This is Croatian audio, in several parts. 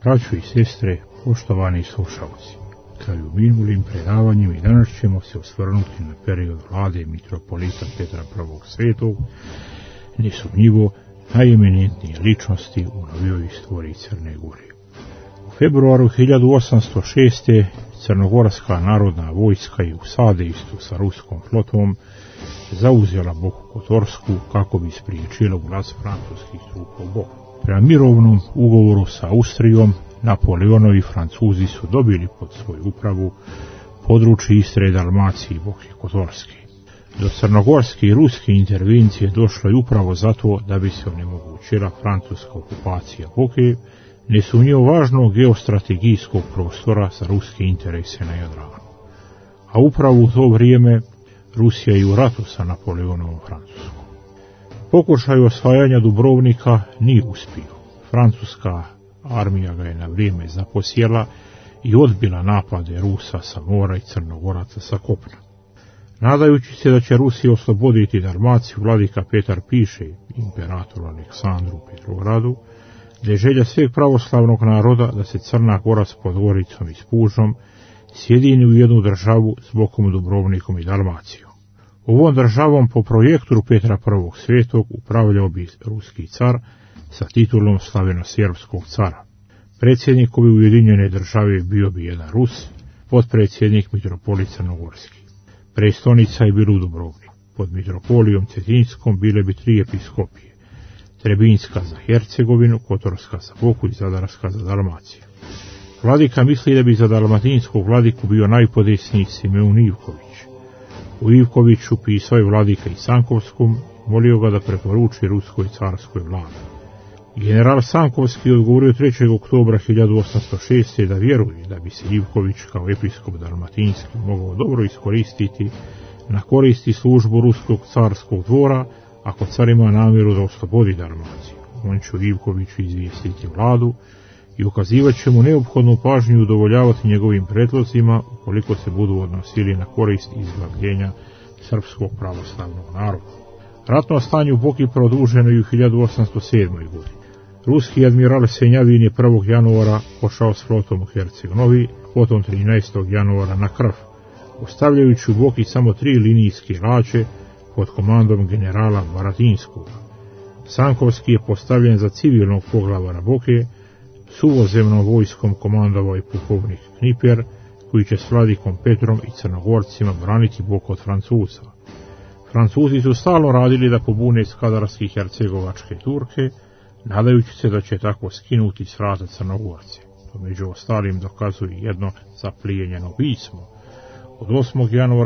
Braćo i sestre, poštovani slušalci, kao i u minulim predavanjima i danas ćemo se osvrnuti na period vlade mitropolita Petra I. Svetog, nesumnjivo najeminentnije ličnosti u novijoj istoriji Crne Gore. U februaru 1806. Crnogorska narodna vojska je u sadejstvu sa ruskom flotom zauzela Boku Kotorsku kako bi spriječila ulaz francuskih trupa u Boku. Prema mirovnom ugovoru sa Austrijom, Napoleonovi Francuzi su dobili pod svoju upravu područje Istre, Dalmacije i Boke Kotorske. Do crnogorske i ruske intervencije došlo je upravo zato da bi se onemogućila francuska okupacija Boke, nesumnjivo važnog geostrategijskog prostora za ruske interese na Jadranu. A upravo u to vrijeme Rusija je u ratu sa Napoleonovom Francuskom. Pokušaj osvajanja Dubrovnika nije uspio. Francuska armija ga je na vrijeme zaposjela i odbila napade Rusa sa mora i Crnogoraca sa kopna. Nadajući se da će Rusija osloboditi Dalmaciju, vladika Petar piše imperatoru Aleksandru Petrogradu da je želja sveg pravoslavnog naroda da se Crna Gora s Podgoricom i s Pužom sjedini u jednu državu s Bokom, Dubrovnikom i Dalmacijom. Ovom državom po projektu Petra I. Svetog upravljao bi ruski car sa titulom slaveno-serbskog cara. Predsjednik ove ujedinjene države bio bi jedan Rus, potpredsjednik mitropolit Crnogorski. Prestonica je bila u Dubrovniku. Pod mitropolijom Cetinskom bile bi 3 episkopije, Trebinjska za Hercegovinu, Kotorska za Boku i Zadarska za Dalmaciju. Vladika misli da bi za dalmatinskog vladiku bio najpodesniji Simeon Ivković. U Ivkoviću pisao je vladika i Sankovskom, molio ga da preporuči ruskoj carskoj vladi. General Sankovski odgovorio 3. oktobra 1806. da vjeruje da bi se Ivković kao episkop dalmatinski mogao dobro iskoristiti na koristi službu ruskog carskog dvora, ako car ima namjeru da oslobodi Dalmaciju. On će Ivkoviću izvijestiti vladu i ukazivat će mu neophodnu pažnju i udovoljavati njegovim predlozima ukoliko se budu odnosili na korist izglavljenja srpskog pravoslavnog naroda. Ratno stanje u Boki produženo je u 1807. godini. Ruski admiral Senjavin je 1. januara pošao s flotom u Herceg-Novi, potom 13. januara na Krf, ostavljajući u Boki samo 3 linijske lađe pod komandom generala Baratinskog. Sankovski je postavljen za civilnog poglavara Boke, suvozemnom vojskom komandovao je pukovnik Kniper, koji će s vladikom Petrom i Crnogorcima braniti Boku od Francuza. Francuzi su stalno radili da pobune skadarske i hercegovačke Turke, nadajući se da će tako skinuti s vrata Crnogorce. To među ostalim dokazuje jedno zaplijenjeno pismo od 8. januara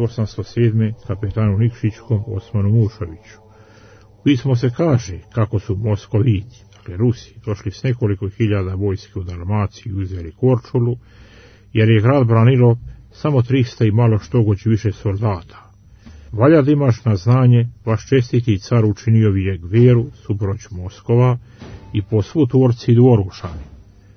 1807. kapetanu Nikšićkom Osmanu Mušoviću. U pismu se kaže kako su Moskoviti, dakle Rusi, došli s nekoliko hiljada vojske u Dalmaciju i uzeli Korčulu, jer je grad branilo samo 300 i malo štogoć više soldata. Valja da imaš na znanje, vaš čestiti car učinio vijek vjeru, subroć Moskova i po svu tvorci i dvorušani.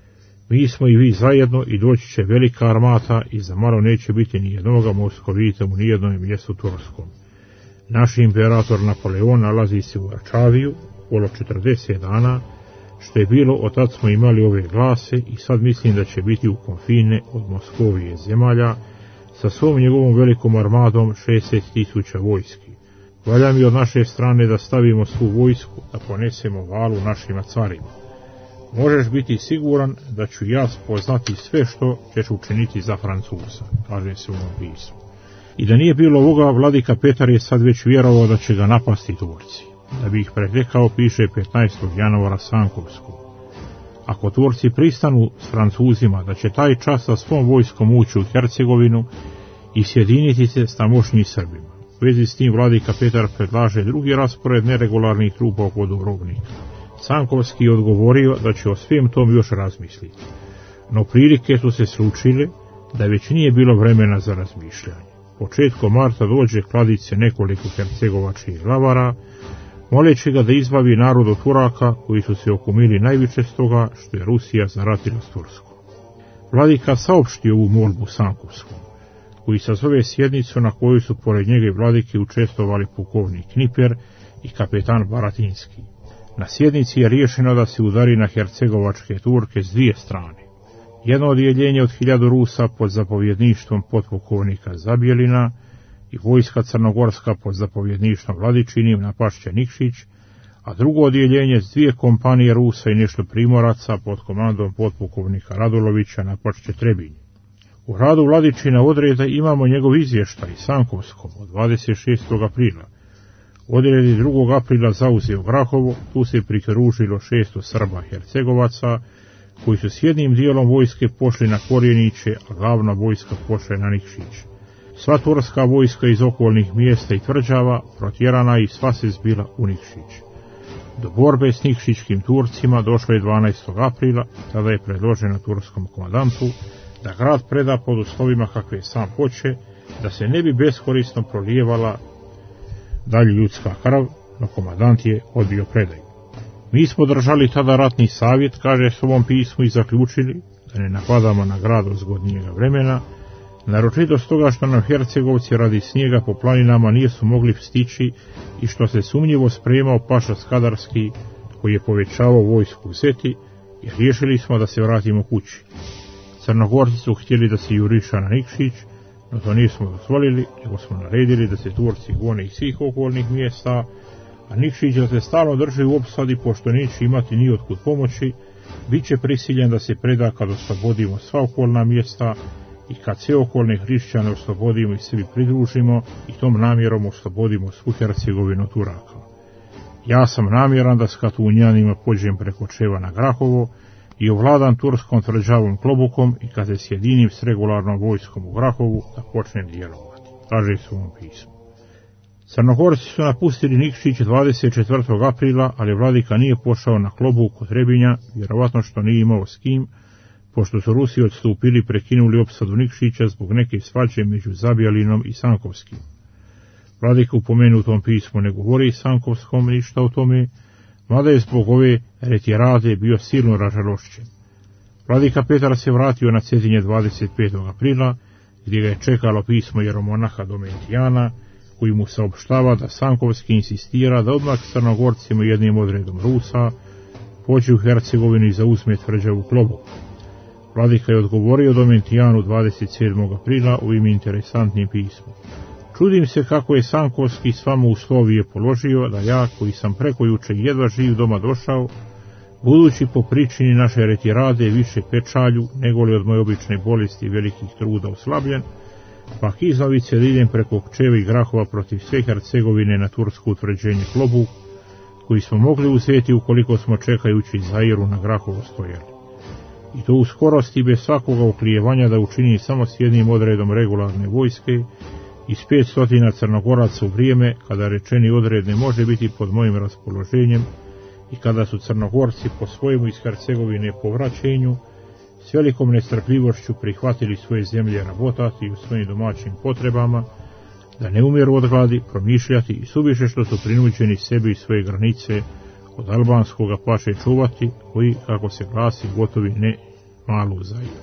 Mi smo i vi zajedno i doći će velika armata i za malo neće biti ni jednoga Moskovita u nijednom mjestu turskom. Naš imperator Napoleon nalazi se u Varčaviju, okolo 40 dana, što je bilo od tad smo imali ove glase i sad mislim da će biti u konfine od Moskovije zemalja, sa svom njegovom velikom armadom 60.000 vojski. Valja mi od naše strane da stavimo svu vojsku, da ponesemo valu našima carima. Možeš biti siguran da ću ja spoznati sve što ćeš učiniti za Francuza, kaže se u ovom pismu. I da nije bilo ovoga, vladika Petar je sad već vjerovao da će ga napasti Turci. Da bi ih pretekao, piše 15. januara Sankovskom. Ako Turci pristanu s Francuzima da će taj čas sa svom vojskom ući u Hercegovinu i sjediniti se s tamošnjim Srbima. U vezi s tim vladika Petar predlaže drugi raspored neregularnih trupa oko Dubrovnika. Sankovski je odgovorio da će o svem tom još razmisliti. No prilike su se slučile da već nije bilo vremena za razmišljanje. Početkom marta dođe kladice nekoliko hercegovačkih glavara, moleći ga da izbavi narod od Turaka koji su se okumili najviše stoga što je Rusija zaratila s Turskom. Vladika saopštio ovu molbu Sankovskom, koji sazove sjednicu na kojoj su pored njega i vladike učestvovali pukovnik Kniper i kapetan Baratinski. Na sjednici je riješeno da se udari na hercegovačke Turke s dvije strane. Jedno odjeljenje od 1000 Rusa pod zapovjedništvom potpukovnika Zabjelina i vojska crnogorska pod zapovjedništvom Vladičinim napašće Nikšić, a drugo odjeljenje s 2 kompanije Rusa i nešto primoraca pod komandom potpukovnika Radulovića napašće Trebinje. U radu Vladičina odreda imamo njegov izvještaj Sankovskom od 26. aprila. Odred je 2. aprila zauzeo Grahovo, tu se pridružilo 600 Srba Hercegovaca, koji su s jednim dijelom vojske pošli na Korjeniće, a glavna vojska pošla na Nikšić. Sva turska vojska iz okolnih mjesta i tvrđava protjerana i sva se zbila u Nikšić. Do borbe s nikšićkim Turcima došlo je 12. aprila, tada je predloženo turskom komandantu da grad preda pod uslovima kakve sam hoće, da se ne bi beskorisno prolijevala dalje ljudska krv, no komandant je odbio predaju. Mi smo držali tada ratni savjet, kaže u ovom pismu, i zaključili da ne napadamo na grad od zgodnijega vremena, naročito stoga što nam Hercegovci radi snijega po planinama nisu mogli stići i što se sumnjivo spremao paša Skadarski, koji je povećavao vojsku u Seti, i riješili smo da se vratimo kući. Crnogorci su htjeli da se juriša na Nikšić, no to nismo dozvolili, nego smo naredili da se Turci gone iz svih okolnih mjesta, a Nikšić da se stalno drži u opsadi, pošto neće imati ni otkud pomoći, bit će prisiljen da se preda kad oslobodimo sva okolna mjesta i kad sve okolne hrišćane oslobodimo i sebi pridružimo i tom namjerom oslobodimo svu Hercegovinu od Turaka. Ja sam namjeran da s Katunjanima pođem preko Čeva na Grahovo i ovladam turskom tvrđavom Klobukom i kad se sjedinim s regularnom vojskom u Grahovu da počnem djelovati, kaže se u ovom pismu. Crnogorci su napustili Nikšić 24. aprila, ali vladika nije pošao na Klobuk kod Trebinja, vjerovatno što nije imao s kim, pošto su Rusi odstupili, prekinuli opsadu Nikšića zbog neke svađe među Zabjelinom i Sankovskim. Vladika u pomenutom pismu ne govori Sankovskom ništa o tome, mada je zbog ove retirade bio silno ražalošćen. Vladika Petar se vratio na Cetinje 25. aprila, gdje ga je čekalo pismo jeromonaha Domentijana, koji mu saopštava da Sankovski insistira da odmah s Crnogorcima jednim odredom Rusa pođe u Hercegovinu i zauzme tvrđavu Klobuk. Vladika je odgovorio Domentijanu 27. aprila ovim interesantnim pismom. Čudim se kako je Sankovski s vama uslovije položio da ja, koji sam preko juče jedva živ doma došao, budući po pričini naše retirade više pečalju nego li od moje obične bolesti i velikih truda oslabljen, pa Kizlavice da idem preko Čeva i Grahova protiv sve Hercegovine na tursko utvrđenje Klobuk, koji smo mogli uzeti ukoliko smo čekajući Zairu na Grahovo stojali. I to u skorosti bez svakoga oklijevanja da učini samo s jednim odredom regularne vojske i s 500 Crnogoraca u vrijeme kada rečeni odred ne može biti pod mojim raspoloženjem i kada su Crnogorci po svojemu iz Hercegovine povraćenju s velikom nestrpljivošću prihvatili svoje zemlje rabotati u svojim domaćim potrebama, da ne umiru od gladi, promišljati i suviše što su prinuđeni sebi i svoje granice od albanskoga paše čuvati, koji, kako se glasi, gotovi ne malu Zairu.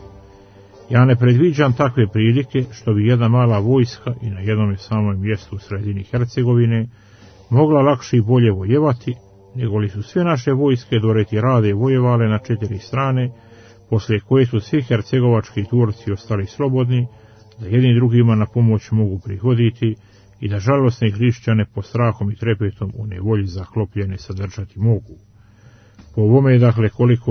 Ja ne predviđam takve prilike što bi jedna mala vojska i na jednom samom mjestu u sredini Hercegovine mogla lakše i bolje vojevati, nego li su sve naše vojske do retirade vojevale na 4 strane, poslije koje su svi hercegovački Turci ostali slobodni, da jedni drugima na pomoć mogu prihoditi i da žalosne hrišćane po strahom i trepetom u nevolji zaklopljene sadržati mogu. Po ovome, dakle,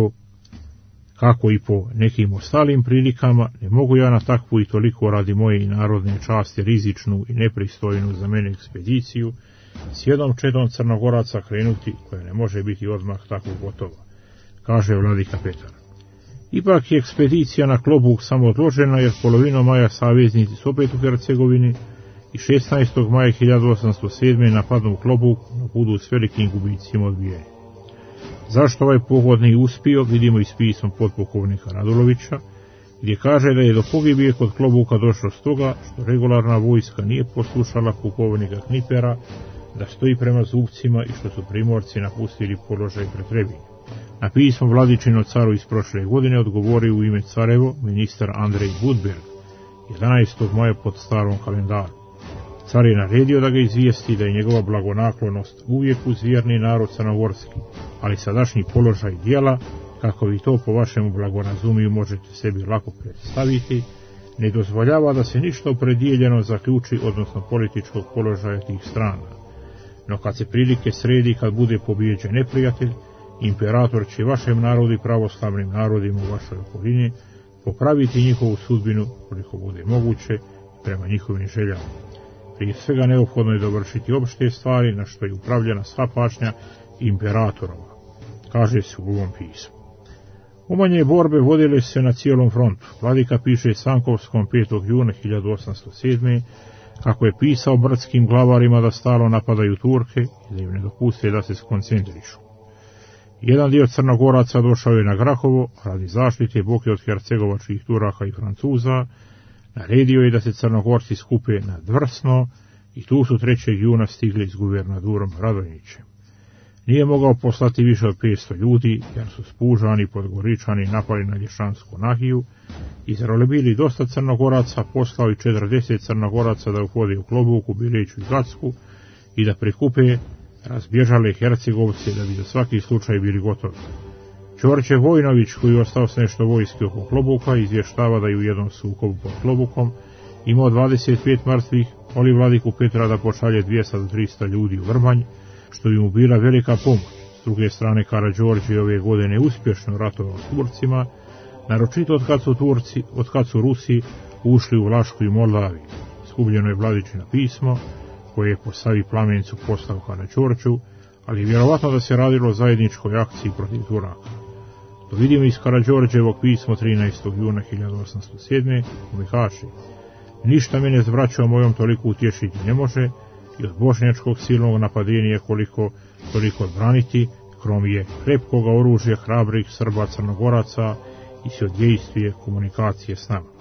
kako i po nekim ostalim prilikama, ne mogu ja na takvu i toliko radi moje i narodne časti rizičnu i nepristojnu za mene ekspediciju s jednom četom Crnogoraca krenuti, koja ne može biti odmah tako gotova, kaže vladika Petar. Ipak je ekspedicija na Klobuk samo odložena, jer polovinom maja saveznici su opet u Hercegovini i 16. maja 1807. napadnu Klobuk, no budu s velikim gubicima odbijeni. Zašto ovaj pohod nije uspio, vidimo iz pisma potpukovnika Radulovića, gdje kaže da je do pogibije kod Klobuka došlo stoga što regularna vojska nije poslušala pukovnika Knipera da stoji prema zubcima i što su primorci napustili položaj pred Trebinjem. Na pismo Vladičino caru iz prošle godine odgovorio u ime carevo ministar Andrej Budberg 11. maja pod starom kalendaru. Car je naredio da ga izvijesti da je njegova blagonaklonost uvijek uz vjerni narod crnogorski, ali sadašnji položaj djela, kako vi to po vašemu blagorazumiju možete sebi lako predstaviti, ne dozvoljava da se ništa opredijeljeno zaključi, odnosno političkog položaja tih strana. No kad se prilike sredi, kad bude pobijeđen neprijatelj, imperator će vašem narodu i pravoslavnim narodima u vašoj okolini popraviti njihovu sudbinu koliko bude moguće prema njihovim željama. Prije svega neophodno je dovršiti opšte stvari na što je upravljena sva pažnja imperatorova, kaže se u ovom pismu. Umanje borbe vodile se na cijelom frontu. Vladika piše Sankovskom 5. juna 1807. kako je pisao brdskim glavarima da stalno napadaju Turke i da im ne dopuste da se skoncentrišu. Jedan dio Crnogoraca došao je na Grahovo radi zaštite Boke od hercegovačkih Turaka i Francuza, naredio je da se Crnogorci skupe na Dvrsno i tu su 3. juna stigli s guvernadorom Radonjićem. Nije mogao poslati više od 500 ljudi, jer su spužani Podgoričani napali na Lješansku nahiju i zarolebili dosta Crnogoraca, poslao i 40 Crnogoraca da uhode u Klobuku, Bileću i Gacku i da prikupe razbježale Hercegovce da bi za svaki slučaj bili gotovi. Đorđe Vojnović, koji je ostao s nešto vojske oko Klobuka, izvještava da je u jednom sukobu pod Klobukom imao 25 mrtvih, moli vladiku Petra da pošalje 200 do 300 ljudi u Vrbanj, što bi mu bila velika pomoć. S druge strane, Karađorđe ove godine uspješno ratovao s Turcima, naročito od kad su Rusi ušli u Vlašku i Moldaviju. Skubljeno je Vladičino pismo, koje je po Savi Plamencu poslao Karađorđu, ali vjerovatno da se radilo o zajedničkoj akciji protiv Turaka. To vidimo iz Karađorđevog pismo 13. juna 1807. koji kaže: ništa mene s braćom mojom toliko utješiti ne može i od bošnjačkog silnog napadenja koliko odbraniti, krom je krepkoga oružja hrabrih Srba Crnogoraca i svjedejstvije komunikacije s nama.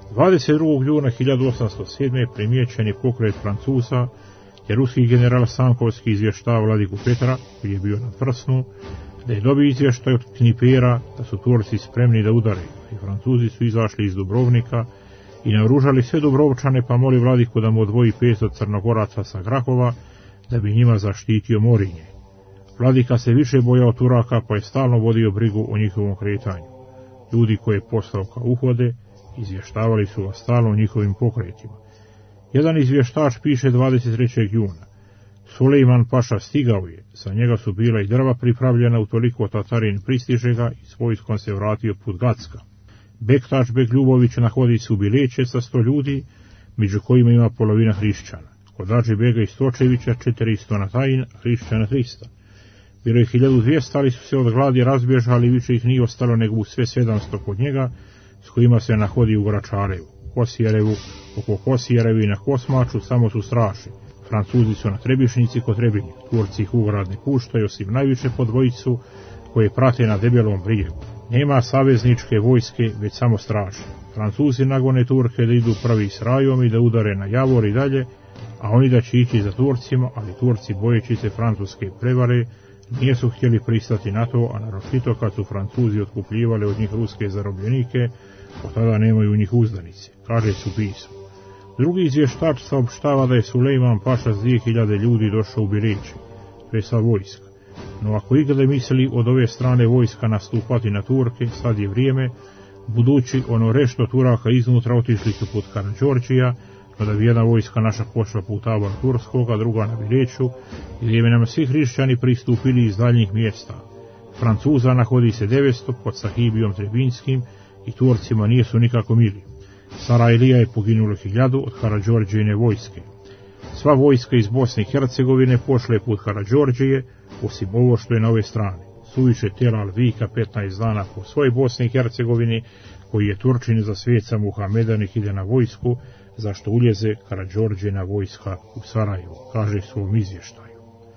22. juna 1807. primijećen je pokret Francuza, jer ruski general Sankovski izvještava vladiku Petra, koji je bio na Dvrsnu, da je dobio izvještaj od Knipera da su Turci spremni da udare, i Francuzi su izašli iz Dubrovnika i naoružali sve Dubrovčane, pa moli vladiku da mu odvoji 500 Crnogoraca sa Grahova, da bi njima zaštitio Morinje. Vladika se više bojao Turaka, pa je stalno vodio brigu o njihovom kretanju. Ljudi koje je poslao kao uhode izvještavali su ga stalno o njihovim pokretima. Jedan izvještač piše 23. juna: Sulejman Paša stigao je, sa njega su bila i drva pripravljena, utoliko Tatarin pristiže ga i s vojskom se vratio put Gacka. Bektač Bek Ljubović nahodi se u Bileće sa 100 ljudi, među kojima ima polovina hrišćana. Kod Adži Bega iz Točevića 400 na Tajin, hrišćana 300. Bilo je 1200, ali su se od gladi razbježali, više ih nije ostalo nego u sve 700 kod njega, s kojima se nahodi u Gračarevu, Kosijerevu, oko Kosijerevi i na Kosmaču samo su straši. Francuzi su na Trebišnici kod Trebinja, Turci ih u grad ne puštaju, osim najviše po dvojicu koje prate na Debelom brijegu. Nema savezničke vojske, već samo straže. Francuzi nagone Turke da idu prvi s rajom i da udare na Javor i dalje, a oni da će ići za Turcima, ali Turci, bojeći se francuske prevare, nisu htjeli pristati na to, a naročito kad su Francuzi otkupljivali od njih ruske zarobljenike, od tada nemaju u njih uzdanice, kaže su pismo. Drugi izvještač saopštava da je Sulejman Paša s 2000 ljudi došao u Bileće, to je sva vojska. No ako ikada misli od ove strane vojska nastupati na Turke, sad je vrijeme, budući ono rešto Turaka iznutra otišli su put Karađorđija, no da bi jedna vojska naša pošla put tabora Turskoga, druga na Bileću, gdje bi nam svi hrišćani pristupili iz daljnjih mjesta. Francuza nahodi se 900 pod Sahibijom Trebinskim i Turcima nisu nikako mili. Sarajlija je poginulo 1000 od Karađorđijine vojske. Sva vojska iz Bosne i Hercegovine pošla je put Karađorđije, osim ovo što je na ove strane. Suviše Telal vika 15 dana po svoj Bosni i Hercegovini, koji je Turčin za sveca Muhamedanih ide na vojsku, zašto uljeze Karađorđijina vojska u Sarajevu, kaže u svom izvještaju.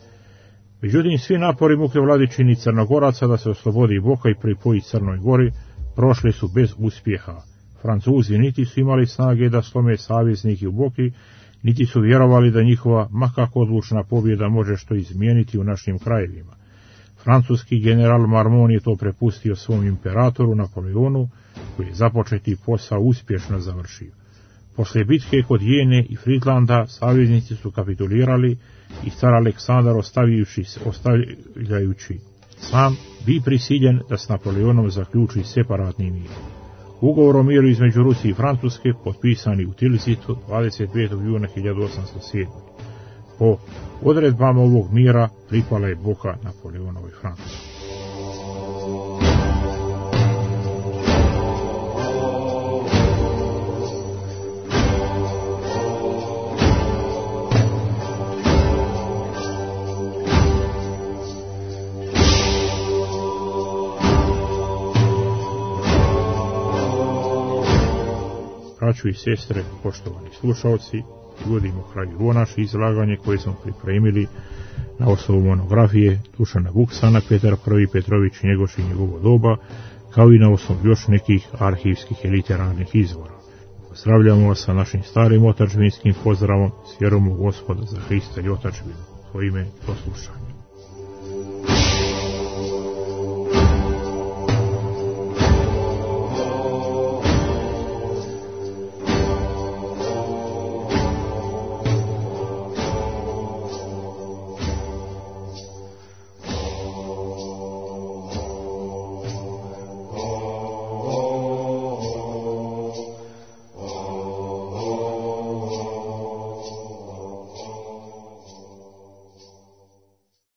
Međutim, svi napori muke Vladičini Crnogoraca da se oslobodi Boka i pripoji Crnoj Gori prošli su bez uspjeha. Francuzi niti su imali snage da slome saveznike u Boki, niti su vjerovali da njihova makako odlučna pobjeda može što izmijeniti u našim krajevima. Francuski general Marmont je to prepustio svom imperatoru Napoleonu, koji je započeti posao uspješno završio. Poslije bitke kod Jene i Friedlanda saveznici su kapitulirali i car Aleksandar ostavljajući sam bi prisiljen da s Napoleonom zaključi separatni mir. Ugovor o miru između Rusije i Francuske potpisani u Tilsitu 25. juna 1807. Po odredbama ovog mira pripala je Boka Napoleonovoj Francuskoj. Braćo i sestre, poštovani slušalci, privodimo kraju ovo naše izlaganje koje smo pripremili na osnovu monografije Dušana Vuksana, Petar I. Petrović, Njegoš i njegovo doba, kao i na osnovu još nekih arhivskih i literarnih izvora. Pozdravljamo vas sa našim starim otadžbinskim pozdravom, s vjerom u Gospoda za Hrista i otadžbinu. Svojime, do slušanja.